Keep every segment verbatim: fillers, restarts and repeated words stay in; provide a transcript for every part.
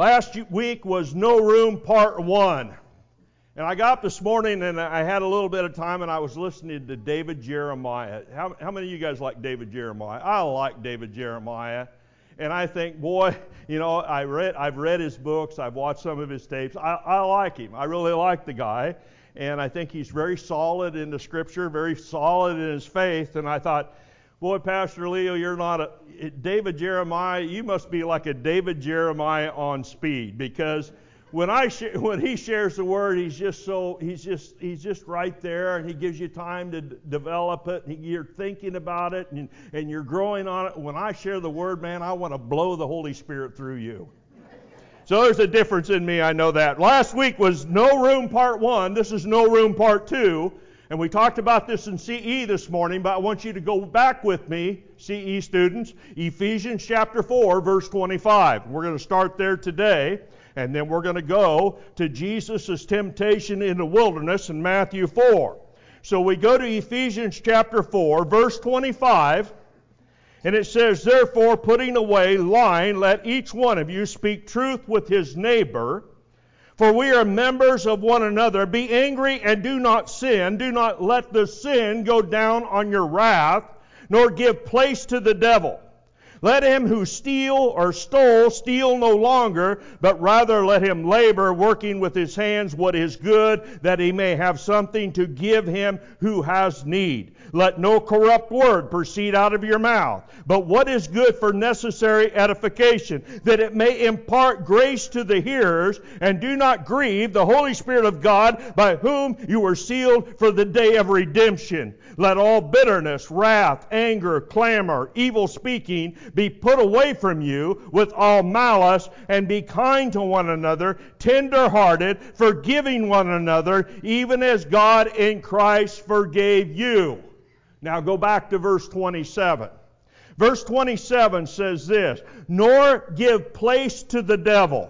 Last week was No Room Part one. And I got up this morning and I had a little bit of time and I was listening to David Jeremiah. How, how many of you guys like David Jeremiah? I like David Jeremiah. And I think, boy, you know, I read, I've read his books. I've watched some of his tapes. I, I like him. I really like the guy. And I think he's very solid in the Scripture, very solid in his faith. And I thought, boy, Pastor Leo, you're not a David Jeremiah. You must be like a David Jeremiah on speed, because when I sh- when he shares the word, he's just so he's just he's just right there, and he gives you time to d- develop it. And you're thinking about it, and and you're growing on it. When I share the word, man, I want to blow the Holy Spirit through you. So there's a difference in me. I know that. Last week was No Room Part One. This is No Room Part Two. And we talked about this in C E this morning, but I want you to go back with me, C E students, Ephesians chapter four, verse twenty-five. We're going to start there today, and then we're going to go to Jesus' temptation in the wilderness in Matthew four. So we go to Ephesians chapter four, verse twenty-five, and it says, "Therefore, putting away lying, let each one of you speak truth with his neighbor, for we are members of one another. Be angry and do not sin. Do not let the sin go down on your wrath, nor give place to the devil. Let him who steal or stole steal no longer, but rather let him labor, working with his hands what is good, that he may have something to give him who has need. Let no corrupt word proceed out of your mouth, but what is good for necessary edification, that it may impart grace to the hearers. And do not grieve the Holy Spirit of God, by whom you were sealed for the day of redemption. Let all bitterness, wrath, anger, clamor, evil speaking be put away from you with all malice, and be kind to one another, tender-hearted, forgiving one another, even as God in Christ forgave you." Now go back to verse twenty-seven. Verse twenty-seven says this, "Nor give place to the devil."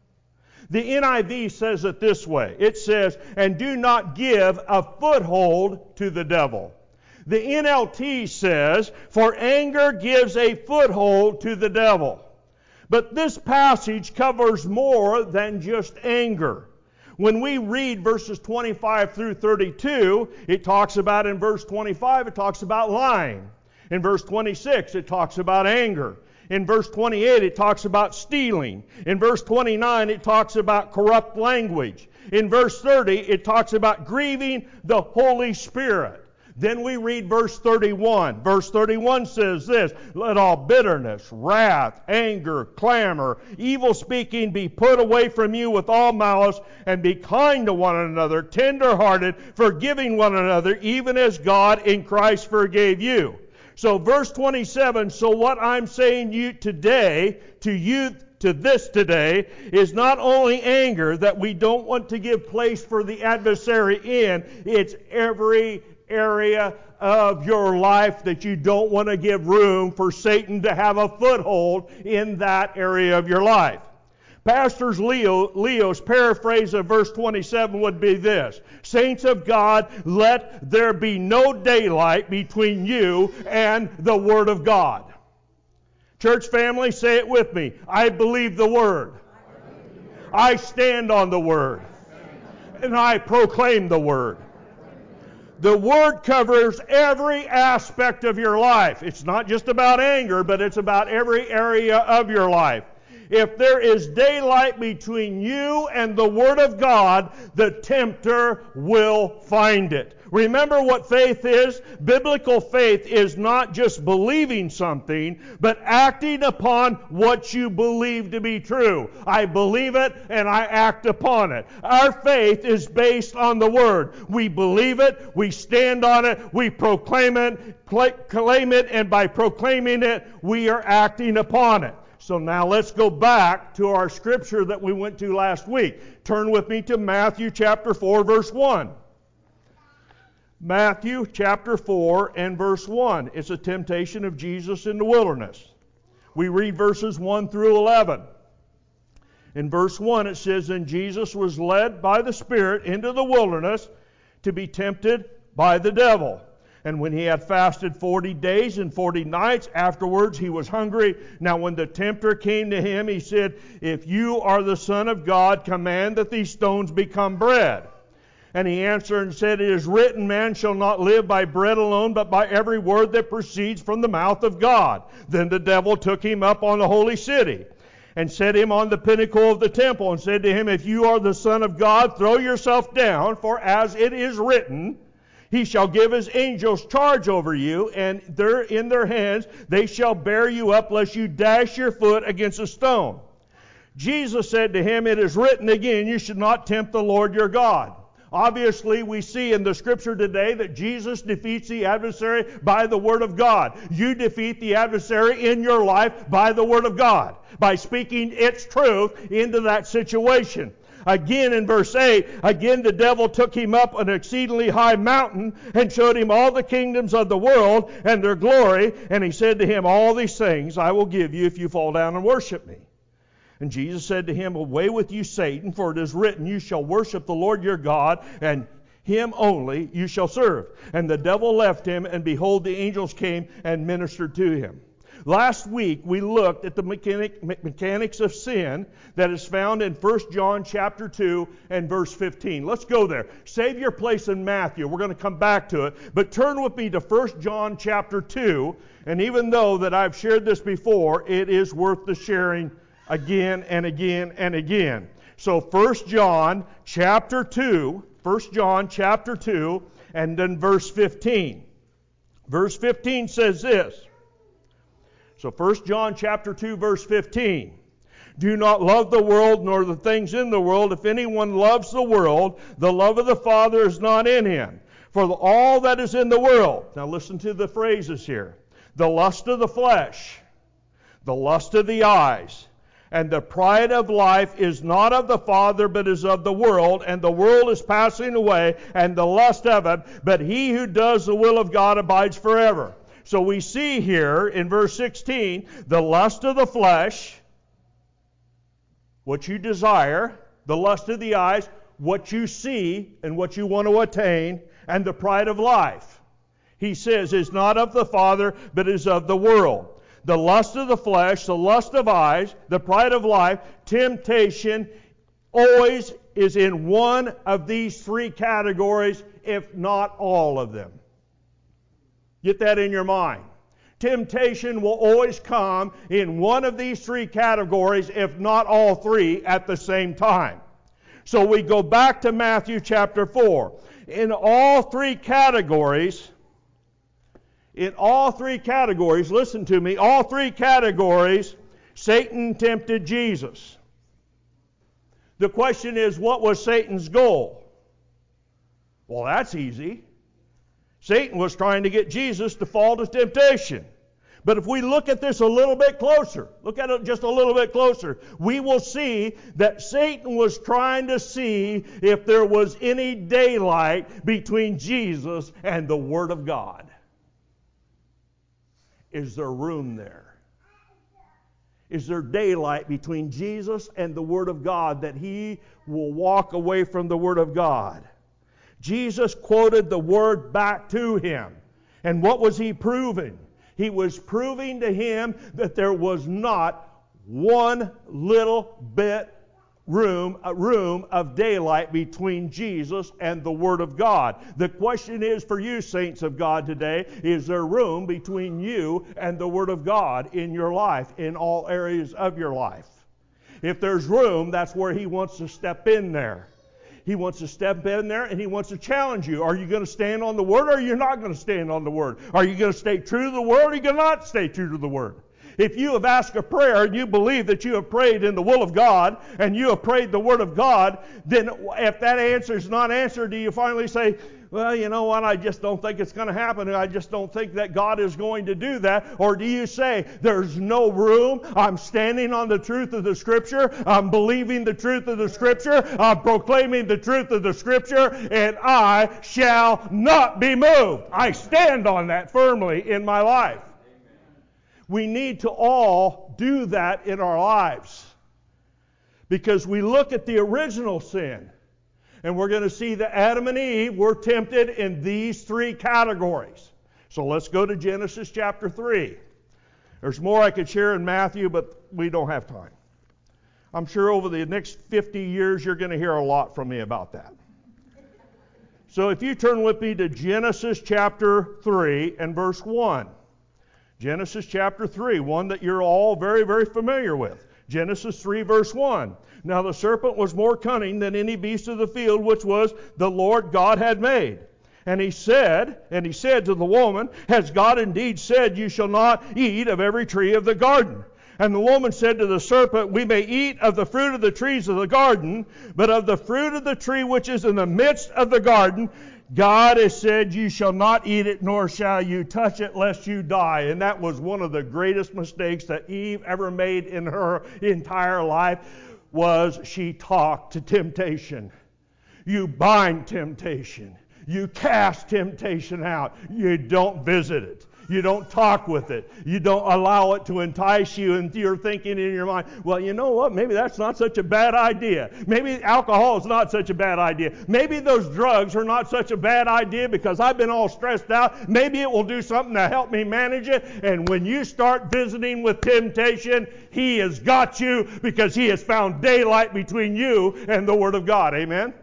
The N I V says it this way. It says, "And do not give a foothold to the devil." The N L T says, "For anger gives a foothold to the devil." But this passage covers more than just anger. When we read verses twenty-five through thirty-two, it talks about, in verse twenty-five, it talks about lying. In verse twenty-six, it talks about anger. In verse twenty-eight, it talks about stealing. In verse twenty-nine, it talks about corrupt language. In verse thirty, it talks about grieving the Holy Spirit. Then we read verse thirty-one. Verse thirty-one says this, "Let all bitterness, wrath, anger, clamor, evil speaking be put away from you with all malice, and be kind to one another, tender-hearted, forgiving one another, even as God in Christ forgave you." So verse twenty-seven, so what I'm saying you today, to you to this today, is not only anger that we don't want to give place for the adversary in, it's every area of your life that you don't want to give room for Satan to have a foothold in that area of your life. Pastor Leo, Leo's paraphrase of verse twenty-seven would be this: "Saints of God, let there be no daylight between you and the Word of God." Church family, say it with me. I believe the Word. I stand on the Word. And I proclaim the Word. The Word covers every aspect of your life. It's not just about anger, but it's about every area of your life. If there is daylight between you and the Word of God, the tempter will find it. Remember what faith is? Biblical faith is not just believing something, but acting upon what you believe to be true. I believe it and I act upon it. Our faith is based on the Word. We believe it, we stand on it, we proclaim it, claim it, and by proclaiming it, we are acting upon it. So now let's go back to our scripture that we went to last week. Turn with me to Matthew chapter four, verse one. Matthew chapter four and verse one. It's a temptation of Jesus in the wilderness. We read verses one through eleven. In verse one it says, "And Jesus was led by the Spirit into the wilderness to be tempted by the devil. And when he had fasted forty days and forty nights, afterwards he was hungry. Now when the tempter came to him, he said, If you are the Son of God, command that these stones become bread. And he answered and said, It is written, Man shall not live by bread alone, but by every word that proceeds from the mouth of God. Then the devil took him up on the holy city, and set him on the pinnacle of the temple, and said to him, If you are the Son of God, throw yourself down, for as it is written, He shall give His angels charge over you, and they're in their hands they shall bear you up, lest you dash your foot against a stone. Jesus said to him, It is written again, You should not tempt the Lord your God. Obviously, we see in the Scripture today that Jesus defeats the adversary by the Word of God. You defeat the adversary in your life by the Word of God, by speaking its truth into that situation. Again in verse eight, again the devil took him up an exceedingly high mountain and showed him all the kingdoms of the world and their glory. And he said to him, All these things I will give you if you fall down and worship me. And Jesus said to him, Away with you, Satan, for it is written, You shall worship the Lord your God, and Him only you shall serve. And the devil left him, and behold, the angels came and ministered to him. Last week we looked at the mechanic, mechanics of sin that is found in First John chapter two and verse fifteen. Let's go there. Save your place in Matthew. We're going to come back to it. But turn with me to First John chapter two. And even though that I've shared this before, it is worth the sharing again and again and again. So First John chapter two, First John chapter two, and then verse fifteen. Verse fifteen says this. So First John chapter two, verse fifteen. Do not love the world nor the things in the world. If anyone loves the world, the love of the Father is not in him. For all that is in the world, now listen to the phrases here. The lust of the flesh, the lust of the eyes, and the pride of life is not of the Father, but is of the world. And the world is passing away, and the lust of it. But he who does the will of God abides forever. So we see here in verse sixteen, the lust of the flesh, what you desire, the lust of the eyes, what you see and what you want to attain, and the pride of life. He says is not of the Father, but is of the world. The lust of the flesh, the lust of eyes, the pride of life, temptation always is in one of these three categories, if not all of them. Get that in your mind. Temptation will always come in one of these three categories, if not all three, at the same time. So we go back to Matthew chapter four. In all three categories, In all three categories, listen to me, all three categories, Satan tempted Jesus. The question is, what was Satan's goal? Well, that's easy. Satan was trying to get Jesus to fall to temptation. But if we look at this a little bit closer, look at it just a little bit closer, we will see that Satan was trying to see if there was any daylight between Jesus and the Word of God. Is there room there? Is there daylight between Jesus and the Word of God that he will walk away from the Word of God? Jesus quoted the Word back to him. And what was he proving? He was proving to him that there was not one little bit room, a room of daylight between Jesus and the Word of God. The question is for you, saints of God, today, is there room between you and the Word of God in your life, in all areas of your life? If there's room, that's where he wants to step in there. He wants to step in there and he wants to challenge you. Are you going to stand on the Word or are you not going to stand on the Word? Are you going to stay true to the Word or are you going to not stay true to the Word? If you have asked a prayer and you believe that you have prayed in the will of God and you have prayed the Word of God, then if that answer is not answered, do you finally say, well, you know what, I just don't think it's going to happen, and I just don't think that God is going to do that? Or do you say, there's no room, I'm standing on the truth of the Scripture, I'm believing the truth of the Scripture, I'm proclaiming the truth of the Scripture, and I shall not be moved. I stand on that firmly in my life. We need to all do that in our lives. Because we look at the original sin, and we're going to see that Adam and Eve were tempted in these three categories. So let's go to Genesis chapter three. There's more I could share in Matthew, but we don't have time. I'm sure over the next fifty years you're going to hear a lot from me about that. So if you turn with me to Genesis chapter three and verse one. Genesis chapter three, one that you're all very, very familiar with. Genesis three verse one. Now the serpent was more cunning than any beast of the field which was the Lord God had made. And he said, and he said to the woman, has God indeed said, you shall not eat of every tree of the garden? And the woman said to the serpent, we may eat of the fruit of the trees of the garden, but of the fruit of the tree which is in the midst of the garden, God has said, you shall not eat it, nor shall you touch it, lest you die. And that was one of the greatest mistakes that Eve ever made in her entire life, was she talked to temptation. You bind temptation. You cast temptation out. You don't visit it. You don't talk with it. You don't allow it to entice you, and you're thinking in your mind, well, you know what? Maybe that's not such a bad idea. Maybe alcohol is not such a bad idea. Maybe those drugs are not such a bad idea because I've been all stressed out. Maybe it will do something to help me manage it. And when you start visiting with temptation, he has got you because he has found daylight between you and the Word of God. Amen?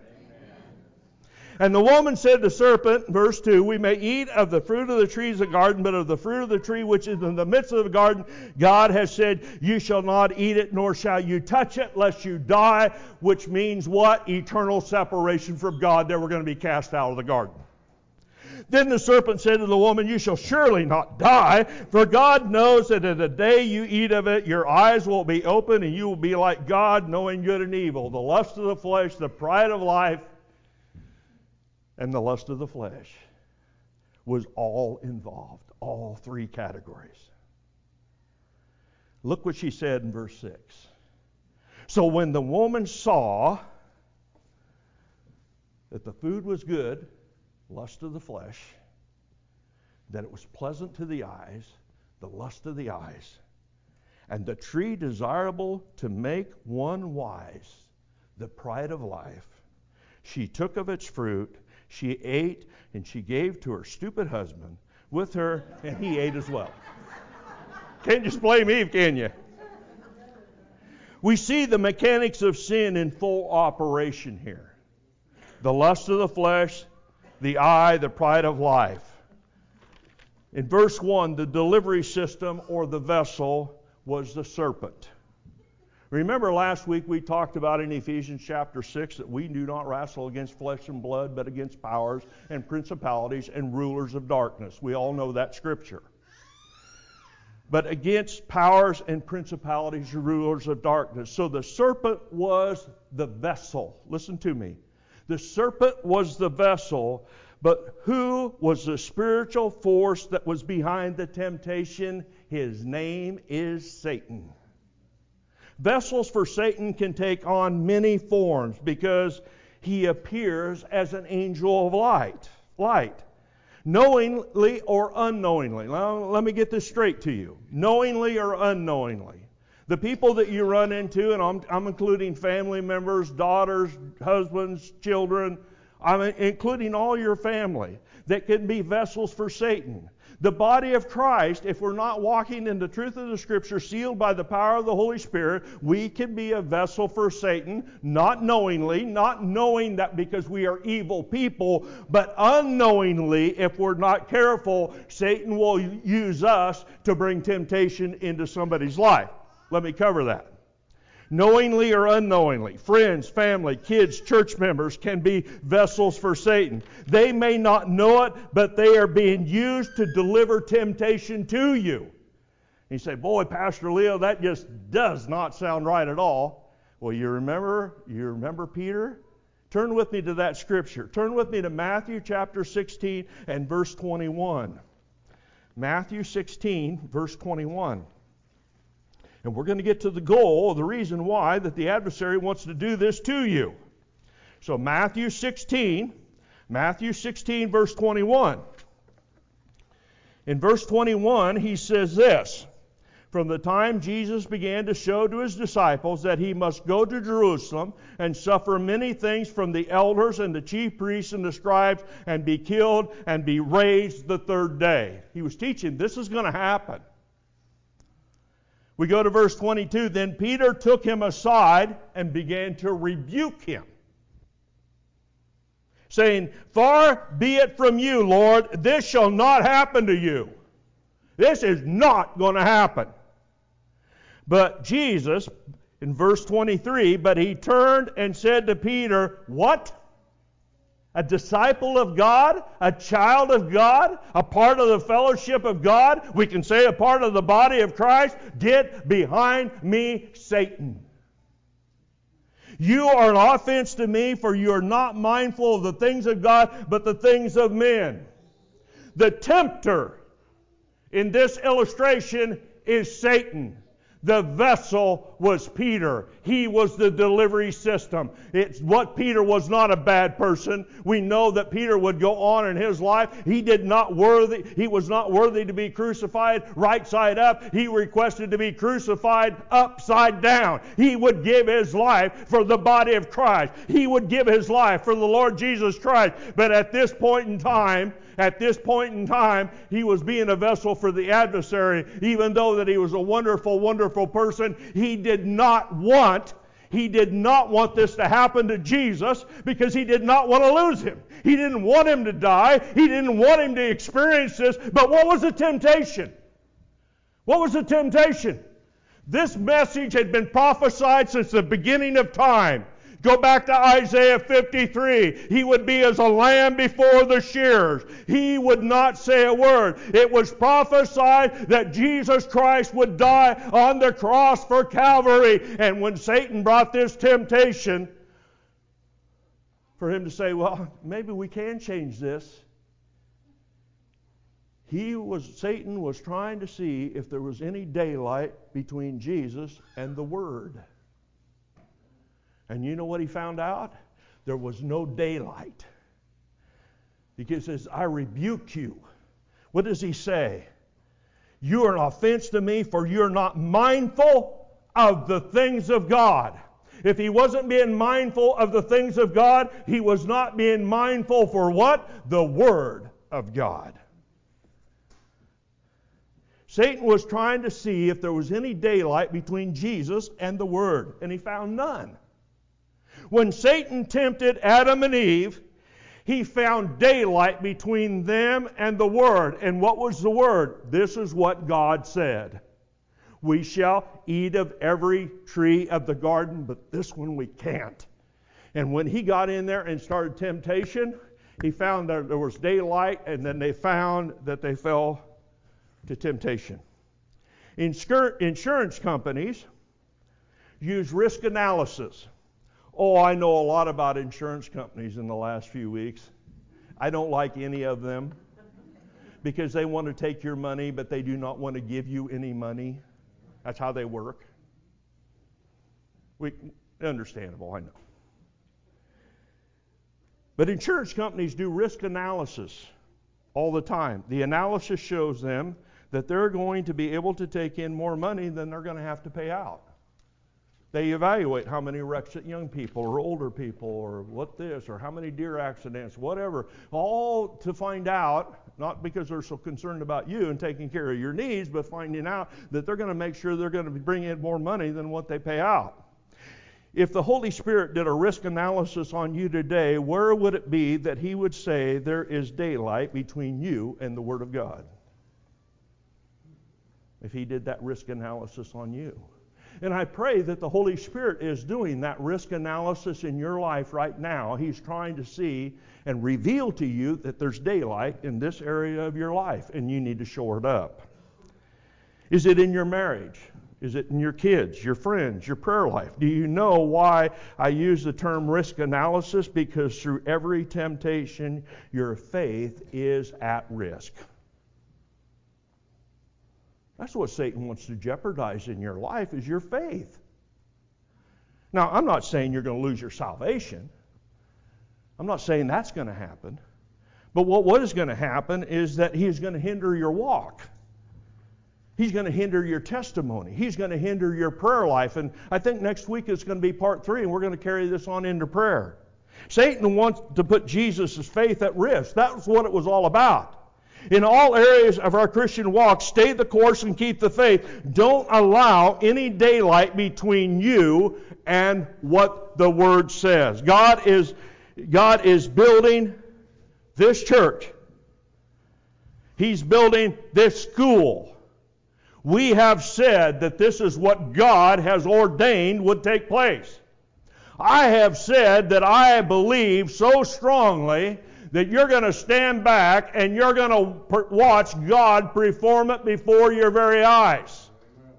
And the woman said to the serpent, verse two, we may eat of the fruit of the trees of the garden, but of the fruit of the tree which is in the midst of the garden, God has said, you shall not eat it, nor shall you touch it, lest you die, which means what? Eternal separation from God. They were going to be cast out of the garden. Then the serpent said to the woman, you shall surely not die, for God knows that in the day you eat of it, your eyes will be open, and you will be like God, knowing good and evil. The lust of the flesh, the pride of life, and the lust of the flesh was all involved, all three categories. Look what she said in verse six. So when the woman saw that the food was good, lust of the flesh, that it was pleasant to the eyes, the lust of the eyes, and the tree desirable to make one wise, the pride of life, she took of its fruit, she ate, and she gave to her stupid husband with her, and he ate as well. Can't just blame Eve, can you? We see the mechanics of sin in full operation here. The lust of the flesh, the eye, the pride of life. In verse one, the delivery system or the vessel was the serpent. Remember last week we talked about in Ephesians chapter six that we do not wrestle against flesh and blood, but against powers and principalities and rulers of darkness. We all know that scripture. But against powers and principalities and rulers of darkness. So the serpent was the vessel. Listen to me. The serpent was the vessel, but who was the spiritual force that was behind the temptation? His name is Satan. Vessels for Satan can take on many forms because he appears as an angel of light. Light. Knowingly or unknowingly. Now, let me get this straight to you. Knowingly or unknowingly. The people that you run into, and I'm, I'm including family members, daughters, husbands, children, I'm including all your family, that can be vessels for Satan. The body of Christ, if we're not walking in the truth of the Scripture, sealed by the power of the Holy Spirit, we can be a vessel for Satan, not knowingly, not knowing that because we are evil people, but unknowingly, if we're not careful, Satan will use us to bring temptation into somebody's life. Let me cover that. Knowingly or unknowingly, friends, family, kids, church members can be vessels for Satan. They may not know it, but they are being used to deliver temptation to you. And you say, boy, Pastor Leo, that just does not sound right at all. Well, you remember, you remember Peter? Turn with me to that scripture. Turn with me to Matthew chapter sixteen and verse twenty-one. Matthew sixteen, verse twenty-one. And we're going to get to the goal, the reason why that the adversary wants to do this to you. So Matthew sixteen, Matthew sixteen, verse twenty-one. In verse twenty-one, he says this, from the time Jesus began to show to his disciples that he must go to Jerusalem and suffer many things from the elders and the chief priests and the scribes and be killed and be raised the third day. He was teaching this is going to happen. We go to verse twenty-two. Then Peter took him aside and began to rebuke him, saying, "Far be it from you, Lord, this shall not happen to you." This is not going to happen. But Jesus, in verse twenty-three, but he turned and said to Peter, "What? A disciple of God? A child of God? A part of the fellowship of God? We can say a part of the body of Christ? Get behind me, Satan. You are an offense to me, for you are not mindful of the things of God, but the things of men." The tempter in this illustration is Satan. The vessel was Peter. He was the delivery system. It's what Peter was not a bad person. We know that Peter would go on in his life. He did not worthy. He was not worthy to be crucified right side up. He requested to be crucified upside down. He would give his life for the body of Christ. He would give his life for the Lord Jesus Christ. But at this point in time, At this point in time, he was being a vessel for the adversary. Even though that he was a wonderful, wonderful person, he did not want, he did not want this to happen to Jesus because he did not want to lose him. He didn't want him to die. He didn't want him to experience this. But what was the temptation? What was the temptation? This message had been prophesied since the beginning of time. Go back to Isaiah fifty-three. He would be as a lamb before the shearers. He would not say a word. It was prophesied that Jesus Christ would die on the cross for Calvary. And when Satan brought this temptation for him to say, well, maybe we can change this, he was, Satan was trying to see if there was any daylight between Jesus and the Word. And you know what he found out? There was no daylight. He says, I rebuke you. What does he say? You are an offense to me, for you're not mindful of the things of God. If he wasn't being mindful of the things of God, he was not being mindful for what? The Word of God. Satan was trying to see if there was any daylight between Jesus and the Word, and he found none. When Satan tempted Adam and Eve, he found daylight between them and the Word. And what was the Word? This is what God said. We shall eat of every tree of the garden, but this one we can't. And when he got in there and started temptation, he found that there was daylight, and then they found that they fell to temptation. Insurance companies use risk analysis. Oh, I know a lot about insurance companies in the last few weeks. I don't like any of them because they want to take your money, but they do not want to give you any money. That's how they work. We, understandable, I know. But insurance companies do risk analysis all the time. The analysis shows them that they're going to be able to take in more money than they're going to have to pay out. They evaluate how many wrecks at young people or older people or what this or how many deer accidents, whatever, all to find out, not because they're so concerned about you and taking care of your needs, but finding out that they're going to make sure they're going to bring in more money than what they pay out. If the Holy Spirit did a risk analysis on you today, where would it be that He would say there is daylight between you and the Word of God? If He did that risk analysis on you. And I pray that the Holy Spirit is doing that risk analysis in your life right now. He's trying to see and reveal to you that there's daylight in this area of your life, and you need to shore it up. Is it in your marriage? Is it in your kids, your friends, your prayer life? Do you know why I use the term risk analysis? Because through every temptation, your faith is at risk. That's what Satan wants to jeopardize in your life, is your faith. Now, I'm not saying you're going to lose your salvation. I'm not saying that's going to happen. But what, what is going to happen is that he's going to hinder your walk. He's going to hinder your testimony. He's going to hinder your prayer life. And I think next week it's going to be part three, and we're going to carry this on into prayer. Satan wants to put Jesus' faith at risk. That's what it was all about. In all areas of our Christian walk, stay the course and keep the faith. Don't allow any daylight between you and what the Word says. God is, God is building this church. He's building this school. We have said that this is what God has ordained would take place. I have said that I believe so strongly that you're going to stand back and you're going to per- watch God perform it before your very eyes.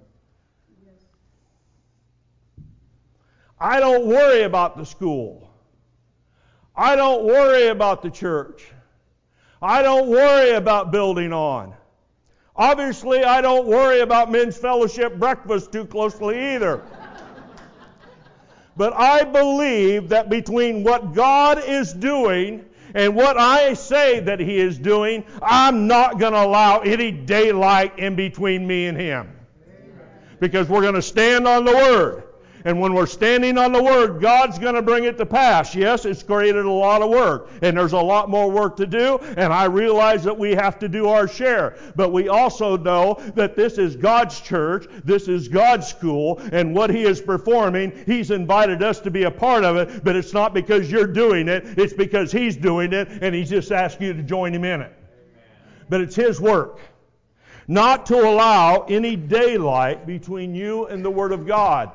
I don't worry about the school. I don't worry about the church. I don't worry about building on. Obviously, I don't worry about men's fellowship breakfast too closely either. But I believe that between what God is doing and what I say that He is doing, I'm not going to allow any daylight in between me and Him. Because we're going to stand on the Word. And when we're standing on the Word, God's going to bring it to pass. Yes, it's created a lot of work, and there's a lot more work to do, and I realize that we have to do our share. But we also know that this is God's church, this is God's school, and what He is performing, He's invited us to be a part of it, but it's not because you're doing it, it's because He's doing it, and He's just asked you to join Him in it. Amen. But it's His work. Not to allow any daylight between you and the Word of God.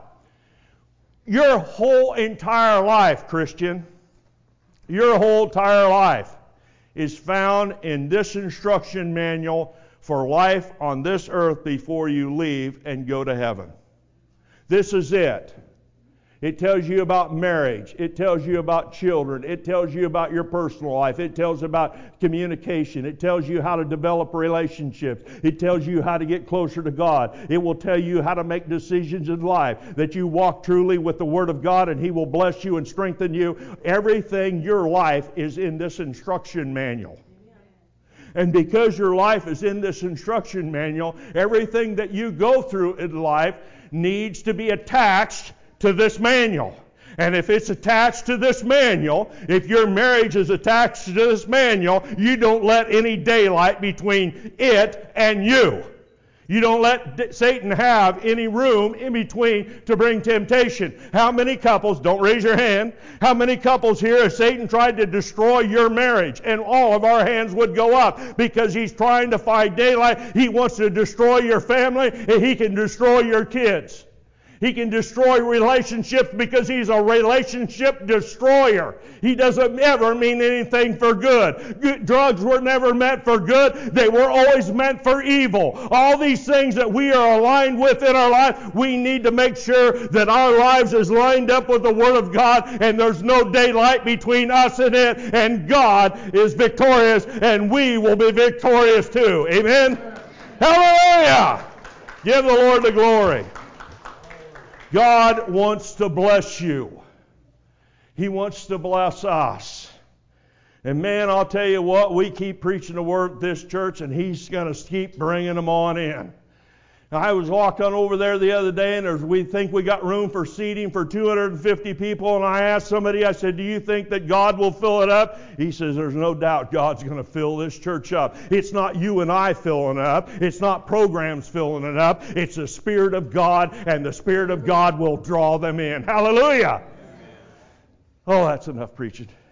Your whole entire life, Christian, your whole entire life is found in this instruction manual for life on this earth before you leave and go to heaven. This is it. It tells you about marriage. It tells you about children. It tells you about your personal life. It tells about communication. It tells you how to develop relationships. It tells you how to get closer to God. It will tell you how to make decisions in life, that you walk truly with the Word of God and He will bless you and strengthen you. Everything, your life is in this instruction manual. And because your life is in this instruction manual, everything that you go through in life needs to be attached to this manual. And if it's attached to this manual, if your marriage is attached to this manual, you don't let any daylight between it and you. You don't let Satan have any room in between to bring temptation. How many couples, don't raise your hand, how many couples here have Satan tried to destroy your marriage? And all of our hands would go up because he's trying to find daylight. He wants to destroy your family and he can destroy your kids. He can destroy relationships because he's a relationship destroyer. He doesn't ever mean anything for good. good. Drugs were never meant for good. They were always meant for evil. All these things that we are aligned with in our life, we need to make sure that our lives is lined up with the Word of God and there's no daylight between us and it. And God is victorious and we will be victorious too. Amen? Hallelujah! Give the Lord the glory. God wants to bless you. He wants to bless us. And man, I'll tell you what, we keep preaching the Word at this church and He's going to keep bringing them on in. I was walking over there the other day and we think we got room for seating for two hundred fifty people, and I asked somebody, I said, do you think that God will fill it up? He says, there's no doubt God's going to fill this church up. It's not you and I filling it up. It's not programs filling it up. It's the Spirit of God, and the Spirit of God will draw them in. Hallelujah! Oh, that's enough preaching.